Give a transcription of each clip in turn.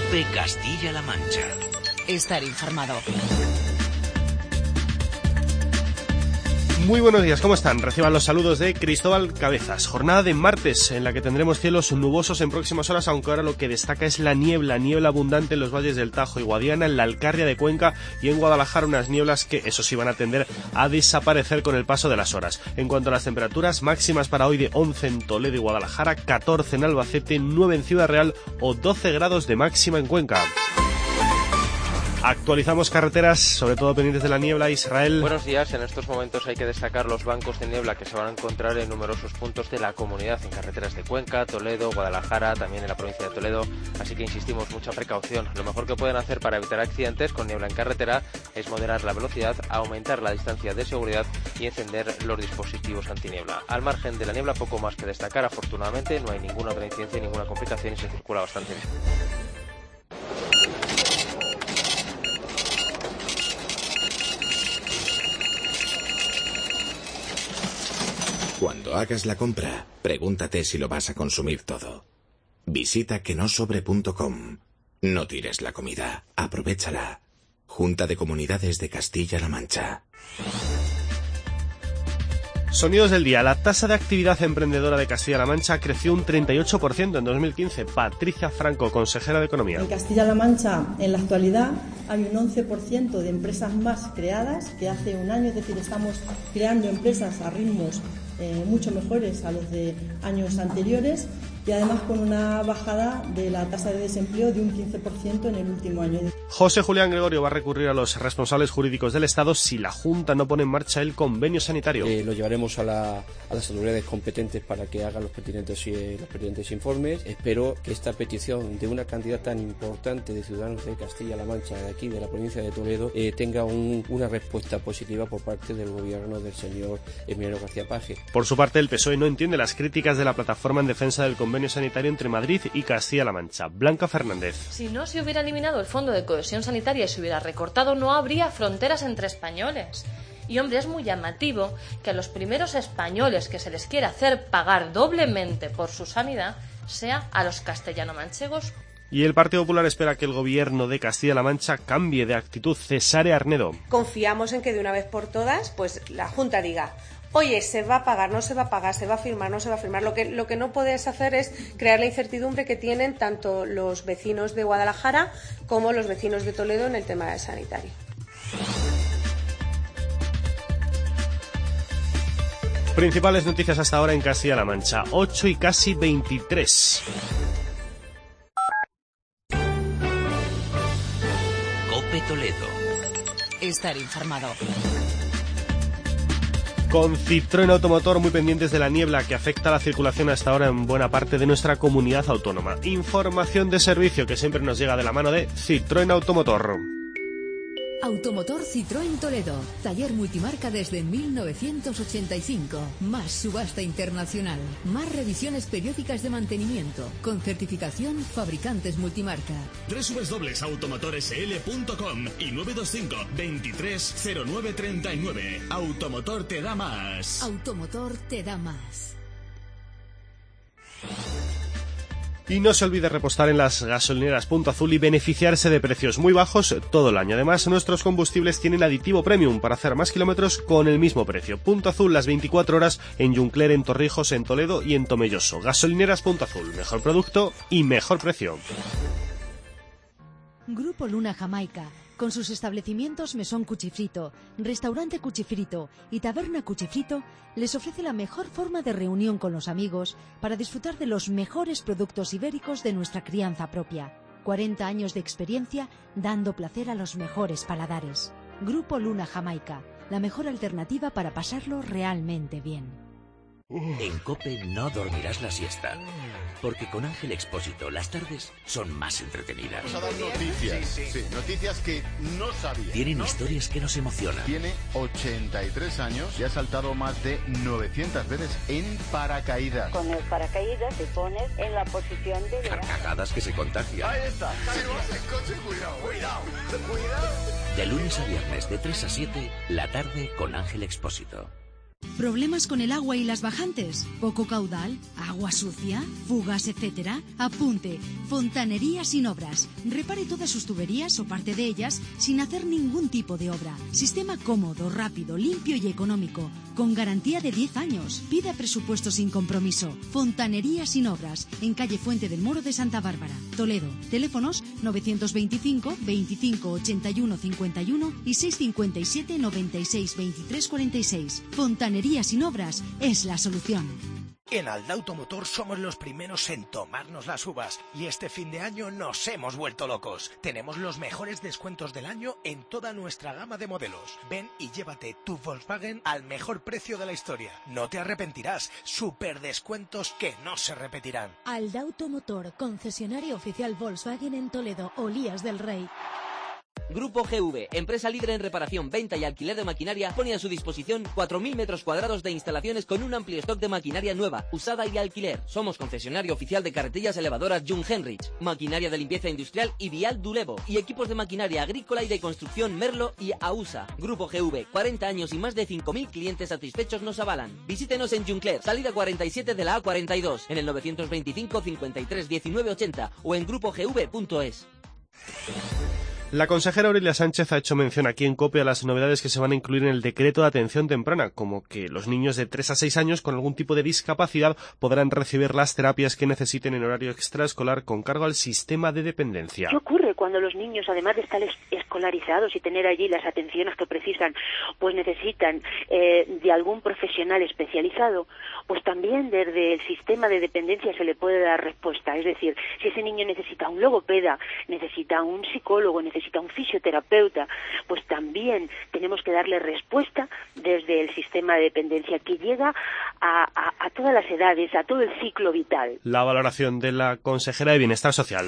COPE Castilla-La Mancha. Estar informado. Muy buenos días, ¿cómo están? Reciban los saludos de Cristóbal Cabezas. Jornada de martes en la que tendremos cielos nubosos en próximas horas, aunque ahora lo que destaca es la niebla abundante en los valles del Tajo y Guadiana, en la Alcarria de Cuenca y en Guadalajara, unas nieblas que eso sí van a tender a desaparecer con el paso de las horas. En cuanto a las temperaturas, máximas para hoy de 11 en Toledo y Guadalajara, 14 en Albacete, 9 en Ciudad Real o 12 grados de máxima en Cuenca. Actualizamos carreteras, sobre todo pendientes de la niebla. Israel. Buenos días. En estos momentos hay que destacar los bancos de niebla que se van a encontrar en numerosos puntos de la comunidad, en carreteras de Cuenca, Toledo, Guadalajara, también en la provincia de Toledo. Así que insistimos, mucha precaución. Lo mejor que pueden hacer para evitar accidentes con niebla en carretera es moderar la velocidad, aumentar la distancia de seguridad y encender los dispositivos antiniebla. Al margen de la niebla, poco más que destacar. Afortunadamente, no hay ninguna otra incidencia, ninguna complicación y se circula bastante bien. Cuando hagas la compra, pregúntate si lo vas a consumir todo. Visita quenosobre.com. No tires la comida, aprovéchala. Junta de Comunidades de Castilla-La Mancha. Sonidos del día. La tasa de actividad emprendedora de Castilla-La Mancha creció un 38% en 2015. Patricia Franco, consejera de Economía. En Castilla-La Mancha, en la actualidad, hay un 11% de empresas más creadas que hace un año, es decir, estamos creando empresas a ritmos mucho mejores a los de años anteriores y además con una bajada de la tasa de desempleo de un 15% en el último año. José Julián Gregorio va a recurrir a los responsables jurídicos del Estado si la Junta no pone en marcha el convenio sanitario. Lo llevaremos a las autoridades competentes para que hagan los pertinentes informes. Espero que esta petición de una cantidad tan importante de ciudadanos de Castilla-La Mancha, de aquí, de la provincia de Toledo, tenga una respuesta positiva por parte del gobierno del señor Emiliano García Paje. Por su parte, el PSOE no entiende las críticas de la plataforma en defensa del convenio sanitario entre Madrid y Castilla-La Mancha. Blanca Fernández. Si no se hubiera eliminado el Fondo de Cohesión Sanitaria y se hubiera recortado, no habría fronteras entre españoles. Y hombre, es muy llamativo que a los primeros españoles que se les quiera hacer pagar doblemente por su sanidad sea a los castellano-manchegos. Y el Partido Popular espera que el gobierno de Castilla-La Mancha cambie de actitud. Cesare Arnedo. Confiamos en que de una vez por todas, pues la Junta diga: oye, se va a pagar, no se va a pagar, se va a firmar, no se va a firmar. Lo que no puedes hacer es crear la incertidumbre que tienen tanto los vecinos de Guadalajara como los vecinos de Toledo en el tema del sanitario. Principales noticias hasta ahora en Castilla-La Mancha. 8 y casi 23. COPE Toledo. Estar informado. Con Citroën Automotor muy pendientes de la niebla que afecta a la circulación hasta ahora en buena parte de nuestra comunidad autónoma. Información de servicio que siempre nos llega de la mano de Citroën Automotor. Automotor Citroën Toledo. Taller multimarca desde 1985. Más subasta internacional. Más revisiones periódicas de mantenimiento. Con certificación fabricantes multimarca. www.automotorsl.com y 925 230939. Automotor te da más. Automotor te da más. Y no se olvide repostar en las gasolineras Punto Azul y beneficiarse de precios muy bajos todo el año. Además, nuestros combustibles tienen aditivo premium para hacer más kilómetros con el mismo precio. Punto Azul las 24 horas en Juncler, en Torrijos, en Toledo y en Tomelloso. Gasolineras Punto Azul, mejor producto y mejor precio. Grupo Luna Jamaica, con sus establecimientos Mesón Cuchifrito, Restaurante Cuchifrito y Taberna Cuchifrito, les ofrece la mejor forma de reunión con los amigos para disfrutar de los mejores productos ibéricos de nuestra crianza propia. 40 años de experiencia dando placer a los mejores paladares. Grupo Luna Jamaica, la mejor alternativa para pasarlo realmente bien. En COPE no dormirás la siesta, porque con Ángel Expósito las tardes son más entretenidas. Vamos a dar noticias, sí, noticias que no sabía. Tienen historias que nos emocionan. Tiene 83 años y ha saltado más de 900 veces en paracaídas. Con el paracaídas te pones en la posición de... Carcajadas que se contagian. Ahí está. Si vas en coche, cuidado. De lunes a viernes de 3 a 7, la tarde con Ángel Expósito. ¿Problemas con el agua y las bajantes? ¿Poco caudal? ¿Agua sucia? ¿Fugas, etcétera? Apunte, Fontanería Sin Obras. Repare todas sus tuberías o parte de ellas sin hacer ningún tipo de obra. Sistema cómodo, rápido, limpio y económico. Con garantía de 10 años. Pida presupuesto sin compromiso. Fontanería Sin Obras. En calle Fuente del Moro de Santa Bárbara, Toledo. Teléfonos 925 25 81 51 y 657 96 23 46. Fontanería Sin Obras es la solución. En Aldauto Motor somos los primeros en tomarnos las uvas y este fin de año nos hemos vuelto locos. Tenemos los mejores descuentos del año en toda nuestra gama de modelos. Ven y llévate tu Volkswagen al mejor precio de la historia. No te arrepentirás. Super descuentos que no se repetirán. Aldauto Motor, concesionario oficial Volkswagen en Toledo, Olías del Rey. Grupo GV, empresa líder en reparación, venta y alquiler de maquinaria, pone a su disposición 4.000 metros cuadrados de instalaciones con un amplio stock de maquinaria nueva, usada y alquiler. Somos concesionario oficial de carretillas elevadoras Jung Henrich, maquinaria de limpieza industrial y Vial Dulevo, y equipos de maquinaria agrícola y de construcción Merlo y AUSA. Grupo GV, 40 años y más de 5.000 clientes satisfechos nos avalan. Visítenos en Juncler, salida 47 de la A42, en el 925 53 19 80 o en grupogv.es. La consejera Aurelia Sánchez ha hecho mención aquí en COPE a las novedades que se van a incluir en el decreto de atención temprana, como que los niños de 3 a 6 años con algún tipo de discapacidad podrán recibir las terapias que necesiten en horario extraescolar con cargo al sistema de dependencia. ¿Qué ocurre cuando los niños, además de estar escolarizados y tener allí las atenciones que precisan, pues necesitan de algún profesional especializado? Pues también desde el sistema de dependencia se le puede dar respuesta. Es decir, si ese niño necesita un logopeda, necesita un psicólogo, necesita un fisioterapeuta, pues también tenemos que darle respuesta desde el sistema de dependencia que llega a todas las edades, a todo el ciclo vital. La valoración de la consejera de Bienestar Social.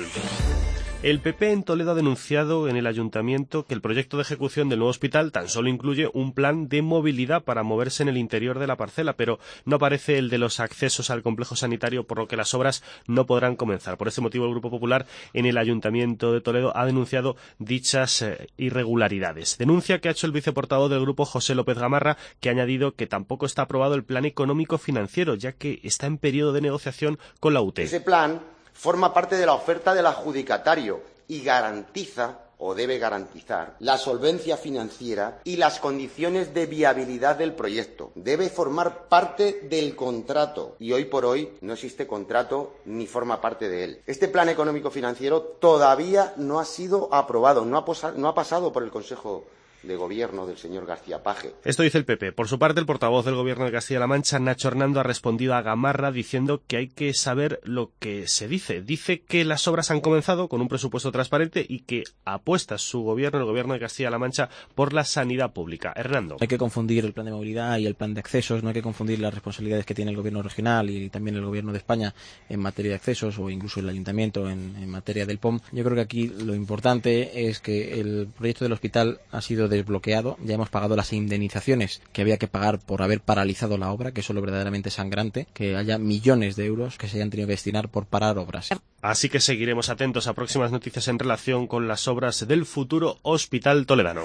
El PP en Toledo ha denunciado en el ayuntamiento que el proyecto de ejecución del nuevo hospital tan solo incluye un plan de movilidad para moverse en el interior de la parcela, pero no aparece el de los accesos al complejo sanitario, por lo que las obras no podrán comenzar. Por este motivo, el Grupo Popular en el ayuntamiento de Toledo ha denunciado dichas irregularidades. Denuncia que ha hecho el viceportavoz del grupo, José López Gamarra, que ha añadido que tampoco está aprobado el plan económico financiero, ya que está en periodo de negociación con la UTE. Ese plan forma parte de la oferta del adjudicatario y garantiza o debe garantizar la solvencia financiera y las condiciones de viabilidad del proyecto. Debe formar parte del contrato y hoy por hoy no existe contrato ni forma parte de él. Este plan económico financiero todavía no ha sido aprobado, no ha pasado por el Consejo de Gobierno del señor García Paje. Esto dice el PP. Por su parte, el portavoz del Gobierno de Castilla-La Mancha, Nacho Hernando, ha respondido a Gamarra diciendo que hay que saber lo que se dice. Dice que las obras han comenzado con un presupuesto transparente y que apuesta su gobierno, el Gobierno de Castilla-La Mancha, por la sanidad pública. Hernando. No hay que confundir el plan de movilidad y el plan de accesos, no hay que confundir las responsabilidades que tiene el Gobierno regional y también el Gobierno de España en materia de accesos o incluso el Ayuntamiento en materia del POM. Yo creo que aquí lo importante es que el proyecto del hospital ha sido desbloqueado, ya hemos pagado las indemnizaciones que había que pagar por haber paralizado la obra, que es lo verdaderamente sangrante, que haya millones de euros que se hayan tenido que destinar por parar obras. Así que seguiremos atentos a próximas noticias en relación con las obras del futuro Hospital Toledano.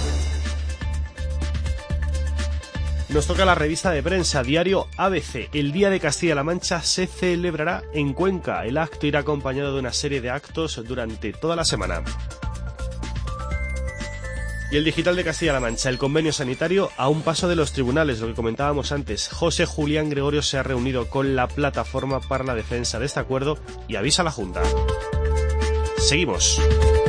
Nos toca la revista de prensa, diario ABC. El Día de Castilla-La Mancha se celebrará en Cuenca. El acto irá acompañado de una serie de actos durante toda la semana. Y el digital de Castilla-La Mancha, el convenio sanitario a un paso de los tribunales, lo que comentábamos antes. José Julián Gregorio se ha reunido con la Plataforma para la Defensa de este acuerdo y avisa a la Junta. Seguimos.